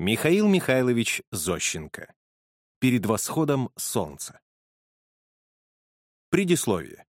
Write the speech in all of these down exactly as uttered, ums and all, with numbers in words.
Михаил Михайлович Зощенко. Перед восходом солнца. Предисловие.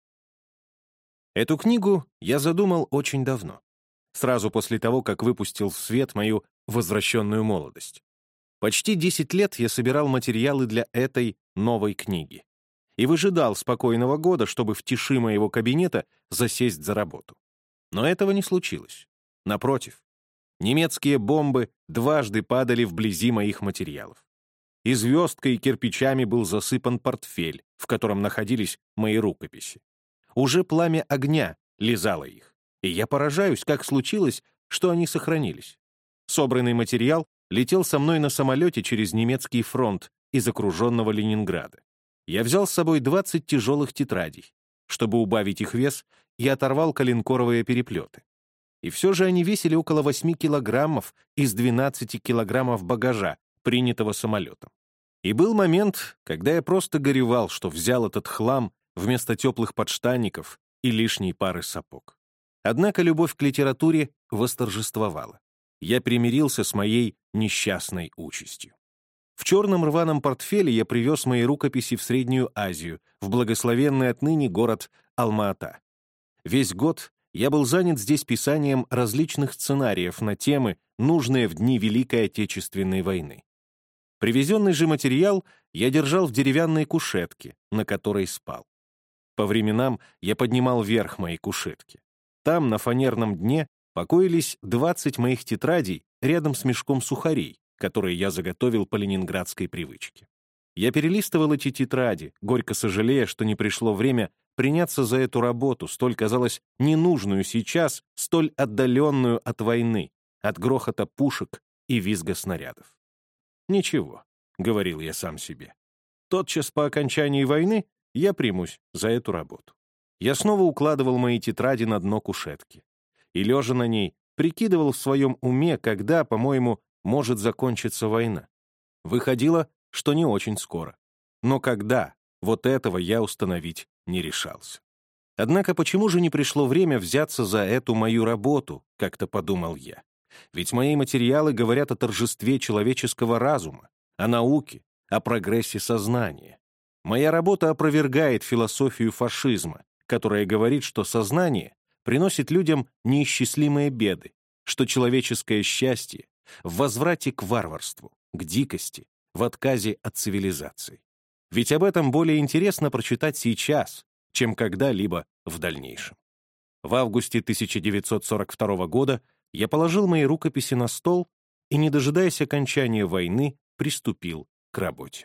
Эту книгу я задумал очень давно, сразу после того, как выпустил в свет мою возвращенную молодость. Почти десять лет я собирал материалы для этой новой книги и выжидал спокойного года, чтобы в тиши моего кабинета засесть за работу. Но этого не случилось. Напротив, немецкие бомбы дважды падали вблизи моих материалов. И звездкой и кирпичами был засыпан портфель, в котором находились мои рукописи. Уже пламя огня лизало их, и я поражаюсь, как случилось, что они сохранились. Собранный материал летел со мной на самолете через немецкий фронт из окруженного Ленинграда. Я взял с собой двадцать тяжелых тетрадей. Чтобы убавить их вес, я оторвал коленкоровые переплеты. И все же они весили около восьми килограммов из двенадцати килограммов багажа, принятого самолетом. И был момент, когда я просто горевал, что взял этот хлам вместо теплых подштанников и лишней пары сапог. Однако любовь к литературе восторжествовала. Я примирился с моей несчастной участью. В черном рваном портфеле я привез мои рукописи в Среднюю Азию, в благословенный отныне город Алма-Ата. Весь год я был занят здесь писанием различных сценариев на темы, нужные в дни Великой Отечественной войны. Привезенный же материал я держал в деревянной кушетке, на которой спал. По временам я поднимал вверх моей кушетки. Там, на фанерном дне, покоились двадцать моих тетрадей рядом с мешком сухарей, которые я заготовил по ленинградской привычке. Я перелистывал эти тетради, горько сожалея, что не пришло время приняться за эту работу, столь, казалось, ненужную сейчас, столь отдаленную от войны, от грохота пушек и визга снарядов. «Ничего», — говорил я сам себе. «Тотчас по окончании войны я примусь за эту работу». Я снова укладывал мои тетради на дно кушетки. И, лежа на ней, прикидывал в своем уме, когда, по-моему, может закончиться война. Выходило, что не очень скоро. Но когда, вот этого я установить не решался. Однако почему же не пришло время взяться за эту мою работу, как-то подумал я. Ведь мои материалы говорят о торжестве человеческого разума, о науке, о прогрессе сознания. Моя работа опровергает философию фашизма, которая говорит, что сознание приносит людям неисчислимые беды, что человеческое счастье в возврате к варварству, к дикости, в отказе от цивилизации. Ведь об этом более интересно прочитать сейчас, чем когда-либо в дальнейшем. В августе тысяча девятьсот сорок второго года я положил мои рукописи на стол и, не дожидаясь окончания войны, приступил к работе.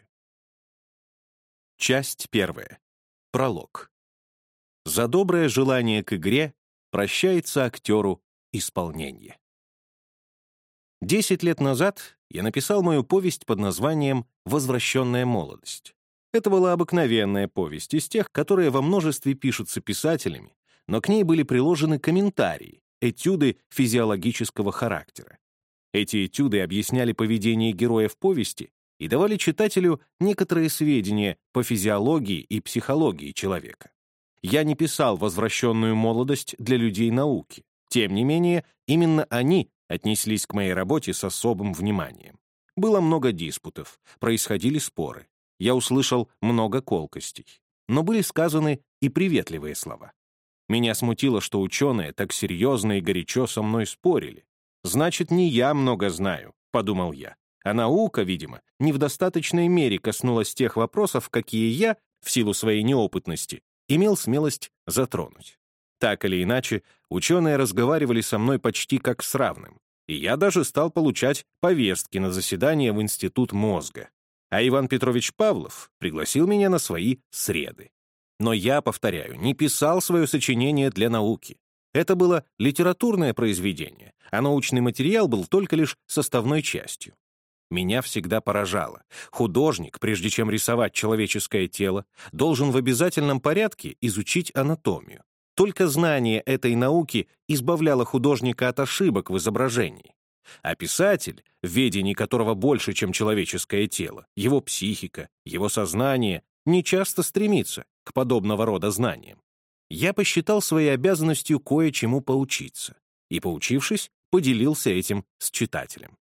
Часть первая. Пролог. За доброе желание к игре прощается актеру исполнение. Десять лет назад я написал мою повесть под названием «Возвращенная молодость». Это была обыкновенная повесть из тех, которые во множестве пишутся писателями, но к ней были приложены комментарии, этюды физиологического характера. Эти этюды объясняли поведение героев повести и давали читателю некоторые сведения по физиологии и психологии человека. Я не писал «Возвращенную молодость» для людей науки. Тем не менее, именно они отнеслись к моей работе с особым вниманием. Было много диспутов, происходили споры. Я услышал много колкостей. Но были сказаны и приветливые слова. Меня смутило, что ученые так серьезно и горячо со мной спорили. «Значит, не я много знаю», — подумал я. А наука, видимо, не в достаточной мере коснулась тех вопросов, какие я, в силу своей неопытности, имел смелость затронуть. Так или иначе, ученые разговаривали со мной почти как с равным, и я даже стал получать повестки на заседания в Институт мозга. А Иван Петрович Павлов пригласил меня на свои среды. Но я, повторяю, не писал свое сочинение для науки. Это было литературное произведение, а научный материал был только лишь составной частью. Меня всегда поражало. Художник, прежде чем рисовать человеческое тело, должен в обязательном порядке изучить анатомию. Только знание этой науки избавляло художника от ошибок в изображении. А писатель, в ведении которого больше, чем человеческое тело, его психика, его сознание, не часто стремится к подобного рода знаниям. Я посчитал своей обязанностью кое-чему поучиться, и, поучившись, поделился этим с читателем.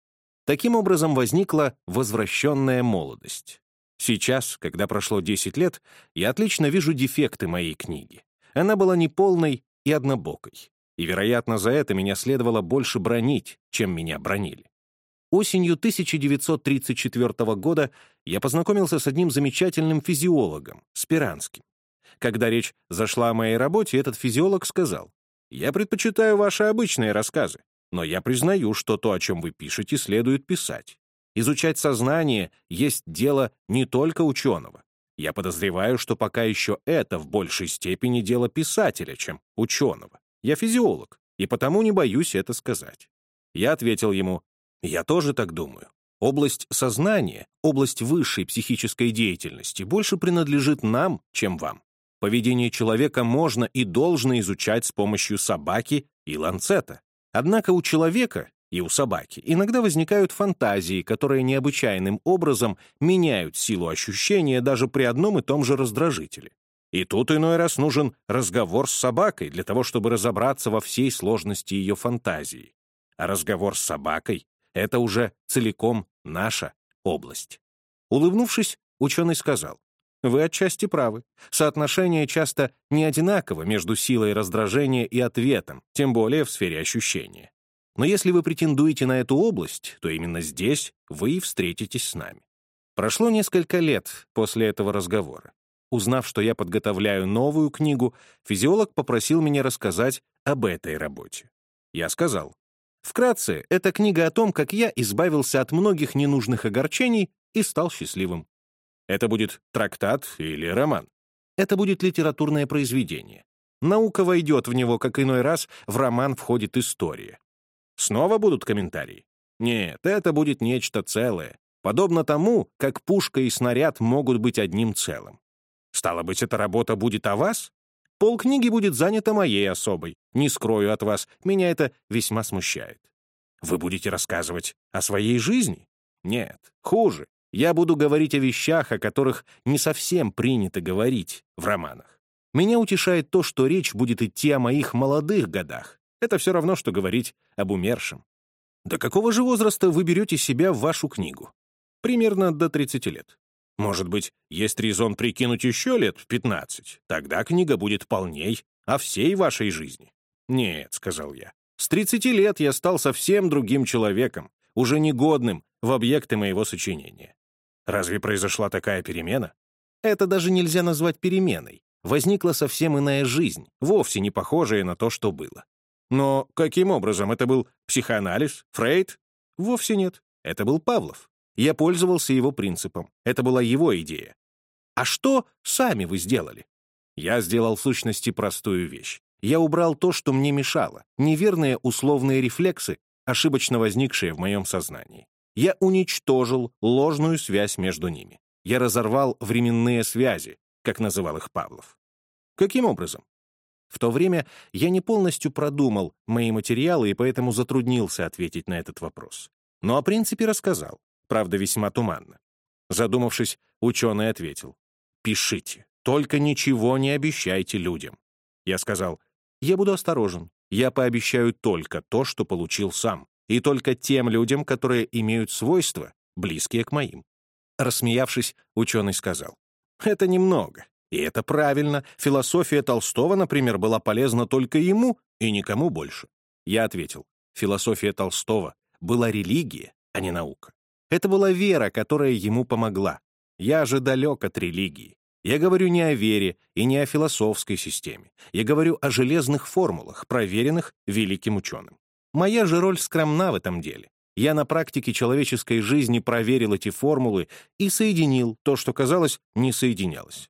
Таким образом возникла возвращенная молодость. Сейчас, когда прошло десять лет, я отлично вижу дефекты моей книги. Она была неполной и однобокой. И, вероятно, за это меня следовало больше бранить, чем меня бранили. Осенью тысяча девятьсот тридцать четвёртого года я познакомился с одним замечательным физиологом, Спиранским. Когда речь зашла о моей работе, этот физиолог сказал: «Я предпочитаю ваши обычные рассказы, но я признаю, что то, о чем вы пишете, следует писать. Изучать сознание есть дело не только ученого. Я подозреваю, что пока еще это в большей степени дело писателя, чем ученого. Я физиолог, и потому не боюсь это сказать». Я ответил ему: «Я тоже так думаю. Область сознания, область высшей психической деятельности больше принадлежит нам, чем вам. Поведение человека можно и должно изучать с помощью собаки и ланцета. Однако у человека и у собаки иногда возникают фантазии, которые необычайным образом меняют силу ощущения даже при одном и том же раздражителе. И тут иной раз нужен разговор с собакой для того, чтобы разобраться во всей сложности ее фантазии. А разговор с собакой — это уже целиком наша область». Улыбнувшись, ученый сказал: «Вы отчасти правы. Соотношение часто не одинаково между силой раздражения и ответом, тем более в сфере ощущения. Но если вы претендуете на эту область, то именно здесь вы и встретитесь с нами». Прошло несколько лет после этого разговора. Узнав, что я подготовляю новую книгу, физиолог попросил меня рассказать об этой работе. Я сказал: «Вкратце, это книга о том, как я избавился от многих ненужных огорчений и стал счастливым». Это будет трактат или роман? Это будет литературное произведение. Наука войдет в него, как иной раз в роман входит история. Снова будут комментарии? Нет, это будет нечто целое, подобно тому, как пушка и снаряд могут быть одним целым. Стало быть, эта работа будет о вас? Полкниги будет занято моей особой. Не скрою от вас, меня это весьма смущает. Вы будете рассказывать о своей жизни? Нет, хуже. Я буду говорить о вещах, о которых не совсем принято говорить в романах. Меня утешает то, что речь будет идти о моих молодых годах. Это все равно, что говорить об умершем. До какого же возраста вы берете себя в вашу книгу? Примерно до тридцати лет. Может быть, есть резон прикинуть еще лет в пятнадцать? Тогда книга будет полней о всей вашей жизни. Нет, — сказал я. С тридцати лет я стал совсем другим человеком, уже негодным в объекты моего сочинения. Разве произошла такая перемена? Это даже нельзя назвать переменой. Возникла совсем иная жизнь, вовсе не похожая на то, что было. Но каким образом? Это был психоанализ? Фрейд? Вовсе нет. Это был Павлов. Я пользовался его принципом. Это была его идея. А что сами вы сделали? Я сделал в сущности простую вещь. Я убрал то, что мне мешало, неверные условные рефлексы, ошибочно возникшие в моем сознании. Я уничтожил ложную связь между ними. Я разорвал временные связи, как называл их Павлов. Каким образом? В то время я не полностью продумал мои материалы и поэтому затруднился ответить на этот вопрос. Но о принципе рассказал, правда, весьма туманно. Задумавшись, ученый ответил: «Пишите, только ничего не обещайте людям». Я сказал: «Я буду осторожен. Я пообещаю только то, что получил сам, и только тем людям, которые имеют свойства, близкие к моим». Рассмеявшись, ученый сказал: «Это немного, и это правильно. Философия Толстого, например, была полезна только ему и никому больше». Я ответил: «Философия Толстого была религия, а не наука. Это была вера, которая ему помогла. Я же далек от религии. Я говорю не о вере и не о философской системе. Я говорю о железных формулах, проверенных великим ученым. Моя же роль скромна в этом деле. Я на практике человеческой жизни проверил эти формулы и соединил то, что, казалось, не соединялось».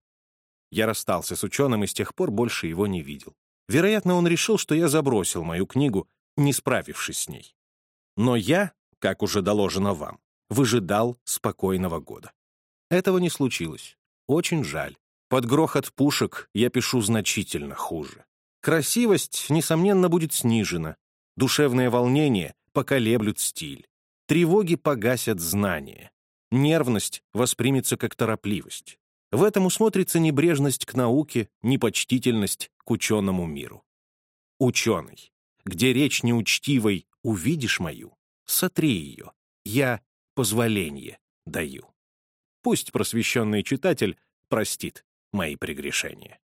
Я расстался с ученым и с тех пор больше его не видел. Вероятно, он решил, что я забросил мою книгу, не справившись с ней. Но я, как уже доложено вам, выжидал спокойного года. Этого не случилось. Очень жаль. Под грохот пушек я пишу значительно хуже. Красивость, несомненно, будет снижена. Душевные волнения поколеблют стиль. Тревоги погасят знания. Нервность воспримется как торопливость. В этом усмотрится небрежность к науке, непочтительность к ученому миру. Ученый, где речь неучтивой «увидишь мою», сотри ее, я позволение даю. Пусть просвещенный читатель простит мои прегрешения.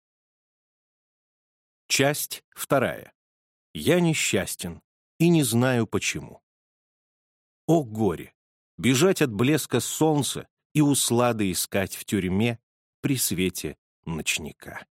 Часть вторая. Я несчастен и не знаю почему. О горе! Бежать от блеска солнца и услады искать в тюрьме при свете ночника.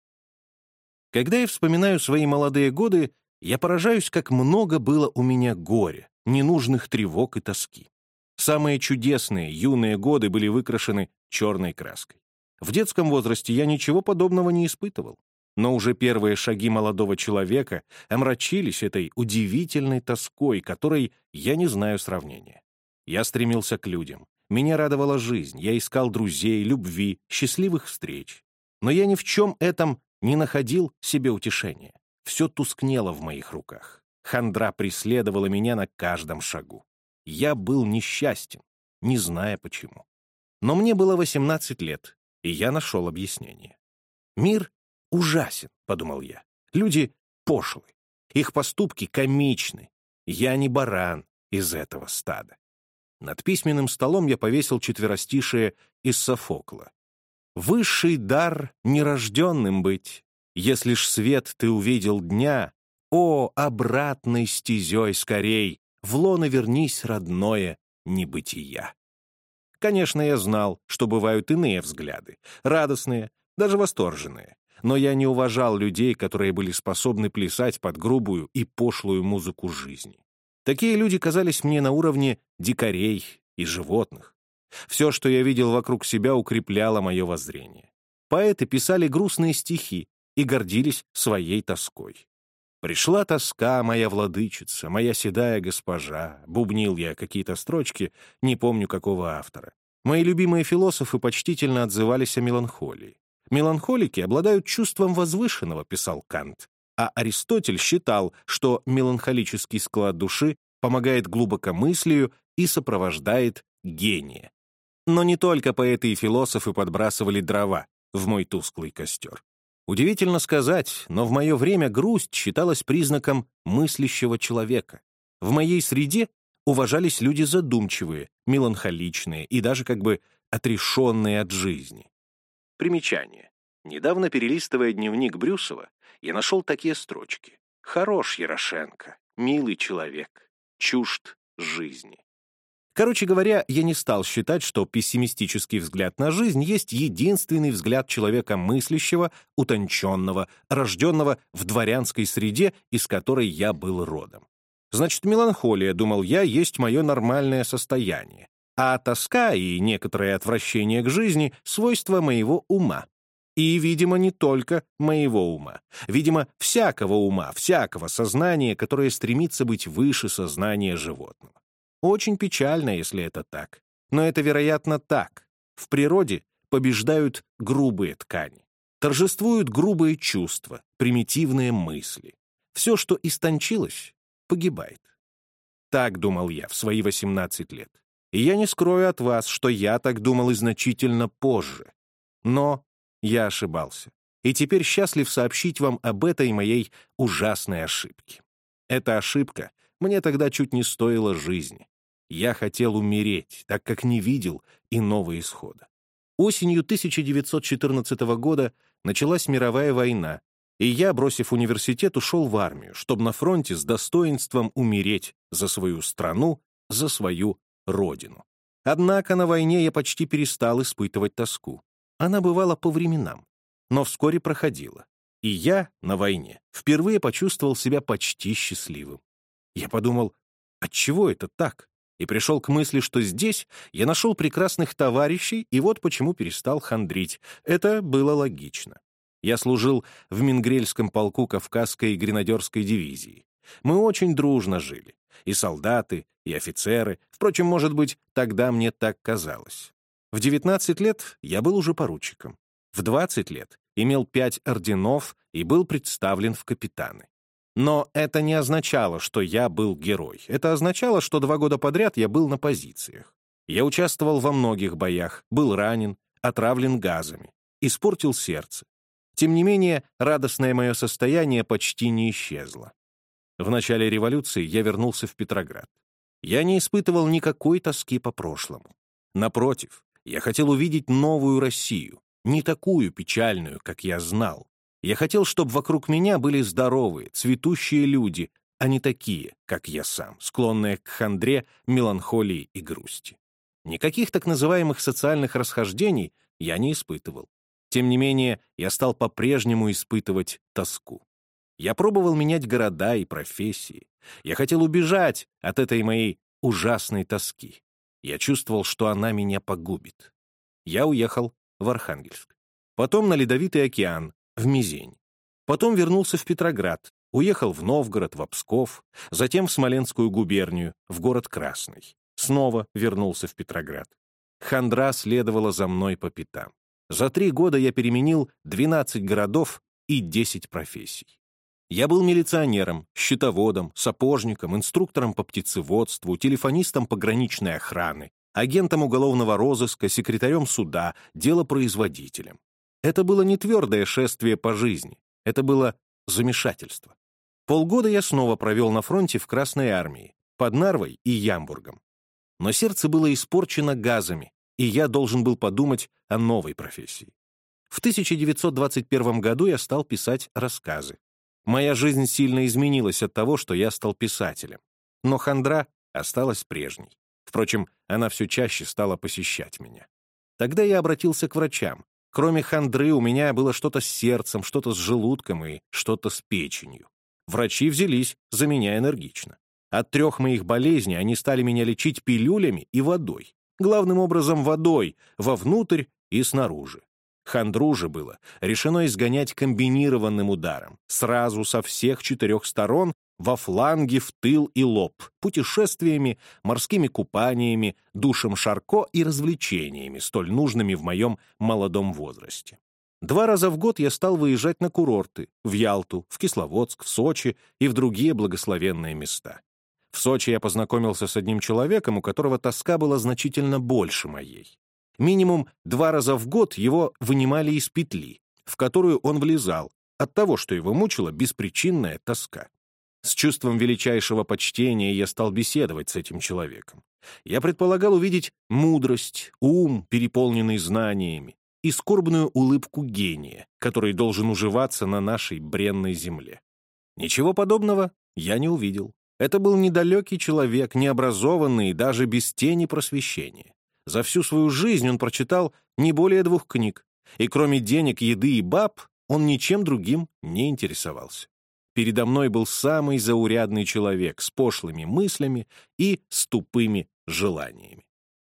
Когда я вспоминаю свои молодые годы, я поражаюсь, как много было у меня горя, ненужных тревог и тоски. Самые чудесные юные годы были выкрашены черной краской. В детском возрасте я ничего подобного не испытывал, но уже первые шаги молодого человека омрачились этой удивительной тоской, которой я не знаю сравнения. Я стремился к людям, меня радовала жизнь, я искал друзей, любви, счастливых встреч. Но я ни в чем этом не находил себе утешения. Все тускнело в моих руках. Хандра преследовала меня на каждом шагу. Я был несчастен, не зная почему. Но мне было восемнадцать лет, и я нашел объяснение. «Мир ужасен», — подумал я. «Люди пошлы, их поступки комичны. Я не баран из этого стада». Над письменным столом я повесил четверостишие из Софокла. «Высший дар нерожденным быть, если ж свет ты увидел дня, о, обратной стезей скорей, в лоно вернись, родное небытия». Конечно, я знал, что бывают иные взгляды, радостные, даже восторженные, но я не уважал людей, которые были способны плясать под грубую и пошлую музыку жизни. Такие люди казались мне на уровне дикарей и животных. Все, что я видел вокруг себя, укрепляло мое воззрение. Поэты писали грустные стихи и гордились своей тоской. «Пришла тоска, моя владычица, моя седая госпожа», бубнил я какие-то строчки, не помню какого автора. Мои любимые философы почтительно отзывались о меланхолии. «Меланхолики обладают чувством возвышенного», — писал Кант, а Аристотель считал, что меланхолический склад души помогает глубокомыслию и сопровождает гения. Но не только поэты и философы подбрасывали дрова в мой тусклый костер. Удивительно сказать, но в мое время грусть считалась признаком мыслящего человека. В моей среде уважались люди задумчивые, меланхоличные и даже как бы отрешенные от жизни. Примечание. Недавно, перелистывая дневник Брюсова, я нашел такие строчки. «Хорош Ярошенко, милый человек, чужд жизни». Короче говоря, я не стал считать, что пессимистический взгляд на жизнь есть единственный взгляд человека мыслящего, утонченного, рожденного в дворянской среде, из которой я был родом. Значит, меланхолия, думал я, есть мое нормальное состояние, а тоска и некоторое отвращение к жизни — свойство моего ума. И, видимо, не только моего ума. Видимо, всякого ума, всякого сознания, которое стремится быть выше сознания животного. Очень печально, если это так. Но это, вероятно, так. В природе побеждают грубые ткани. Торжествуют грубые чувства, примитивные мысли. Все, что истончилось, погибает. Так думал я в свои восемнадцать лет. И я не скрою от вас, что я так думал и значительно позже. Но я ошибался. И теперь счастлив сообщить вам об этой моей ужасной ошибке. Эта ошибка мне тогда чуть не стоила жизни. Я хотел умереть, так как не видел иного исхода. Осенью тысяча девятьсот четырнадцатого года началась мировая война, и я, бросив университет, ушел в армию, чтобы на фронте с достоинством умереть за свою страну, за свою родину. Однако на войне я почти перестал испытывать тоску. Она бывала по временам, но вскоре проходила. И я на войне впервые почувствовал себя почти счастливым. Я подумал, отчего это так? И пришел к мысли, что здесь я нашел прекрасных товарищей, и вот почему перестал хандрить. Это было логично. Я служил в Мингрельском полку Кавказской гренадерской дивизии. Мы очень дружно жили. И солдаты, и офицеры. Впрочем, может быть, тогда мне так казалось. В девятнадцать лет я был уже поручиком. В двадцать лет имел пять орденов и был представлен в капитаны. Но это не означало, что я был герой. Это означало, что два года подряд я был на позициях. Я участвовал во многих боях, был ранен, отравлен газами, испортил сердце. Тем не менее, радостное мое состояние почти не исчезло. В начале революции я вернулся в Петроград. Я не испытывал никакой тоски по прошлому. Напротив, я хотел увидеть новую Россию, не такую печальную, как я знал. Я хотел, чтобы вокруг меня были здоровые, цветущие люди, а не такие, как я сам, склонные к хандре, меланхолии и грусти. Никаких так называемых социальных расхождений я не испытывал. Тем не менее, я стал по-прежнему испытывать тоску. Я пробовал менять города и профессии. Я хотел убежать от этой моей ужасной тоски. Я чувствовал, что она меня погубит. Я уехал в Архангельск. Потом на Ледовитый океан, в Мизень. Потом вернулся в Петроград, уехал в Новгород, в Псков, затем в Смоленскую губернию, в город Красный. Снова вернулся в Петроград. Хандра следовала за мной по пятам. За три года я переменил двенадцать городов и десять профессий. Я был милиционером, счетоводом, сапожником, инструктором по птицеводству, телефонистом пограничной охраны, агентом уголовного розыска, секретарем суда, делопроизводителем. Это было не твердое шествие по жизни, это было замешательство. Полгода я снова провел на фронте в Красной армии, под Нарвой и Ямбургом. Но сердце было испорчено газами, и я должен был подумать о новой профессии. В тысяча девятьсот двадцать первом году я стал писать рассказы. Моя жизнь сильно изменилась от того, что я стал писателем. Но хандра осталась прежней. Впрочем, она все чаще стала посещать меня. Тогда я обратился к врачам. Кроме хандры у меня было что-то с сердцем, что-то с желудком и что-то с печенью. Врачи взялись за меня энергично. От трех моих болезней они стали меня лечить пилюлями и водой. Главным образом водой, вовнутрь и снаружи. Хандру же было решено изгонять комбинированным ударом, сразу со всех четырех сторон, во фланге, в тыл и лоб, путешествиями, морскими купаниями, душем Шарко и развлечениями, столь нужными в моем молодом возрасте. Два раза в год я стал выезжать на курорты, в Ялту, в Кисловодск, в Сочи и в другие благословенные места. В Сочи я познакомился с одним человеком, у которого тоска была значительно больше моей. Минимум два раза в год его вынимали из петли, в которую он влезал, от того, что его мучила беспричинная тоска. С чувством величайшего почтения я стал беседовать с этим человеком. Я предполагал увидеть мудрость, ум, переполненный знаниями, и скорбную улыбку гения, который должен уживаться на нашей бренной земле. Ничего подобного я не увидел. Это был недалекий человек, необразованный и даже без тени просвещения. За всю свою жизнь он прочитал не более двух книг, и кроме денег, еды и баб он ничем другим не интересовался. Передо мной был самый заурядный человек с пошлыми мыслями и с тупыми желаниями.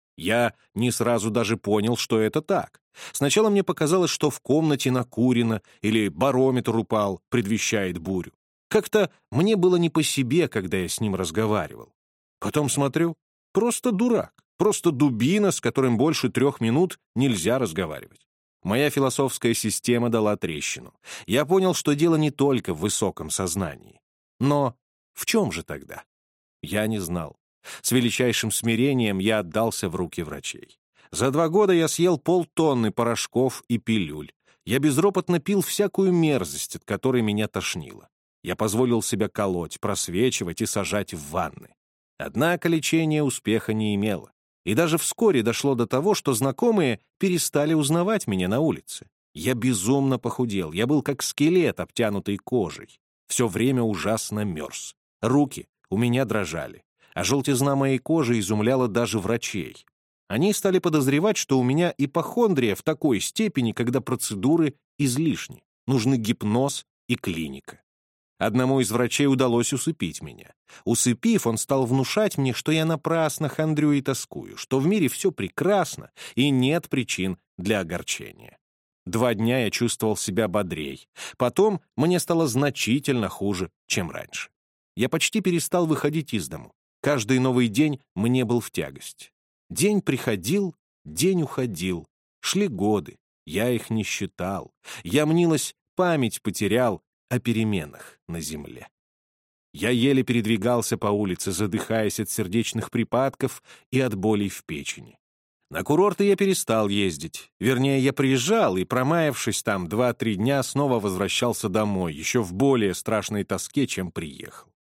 Я не сразу даже понял, что это так. Сначала мне показалось, что в комнате накурено или барометр упал, предвещает бурю. Как-то мне было не по себе, когда я с ним разговаривал. Потом смотрю, просто дурак, просто дубина, с которым больше трех минут нельзя разговаривать. Моя философская система дала трещину. Я понял, что дело не только в высоком сознании. Но в чем же тогда? Я не знал. С величайшим смирением я отдался в руки врачей. За два года я съел полтонны порошков и пилюль. Я безропотно пил всякую мерзость, от которой меня тошнило. Я позволил себя колоть, просвечивать и сажать в ванны. Однако лечение успеха не имело. И даже вскоре дошло до того, что знакомые перестали узнавать меня на улице. Я безумно похудел, я был как скелет, обтянутый кожей. Все время ужасно мерз. Руки у меня дрожали, а желтизна моей кожи изумляла даже врачей. Они стали подозревать, что у меня ипохондрия в такой степени, когда процедуры излишни. Нужны гипноз и клиника. Одному из врачей удалось усыпить меня. Усыпив, он стал внушать мне, что я напрасно хандрю и тоскую, что в мире все прекрасно и нет причин для огорчения. Два дня я чувствовал себя бодрей. Потом мне стало значительно хуже, чем раньше. Я почти перестал выходить из дому. Каждый новый день мне был в тягость. День приходил, день уходил. Шли годы, я их не считал. Я, мнилось, память потерял о переменах на земле. Я еле передвигался по улице, задыхаясь от сердечных припадков и от болей в печени. На курорты я перестал ездить. Вернее, я приезжал и, промаявшись там два-три дня, снова возвращался домой, еще в более страшной тоске, чем приехал.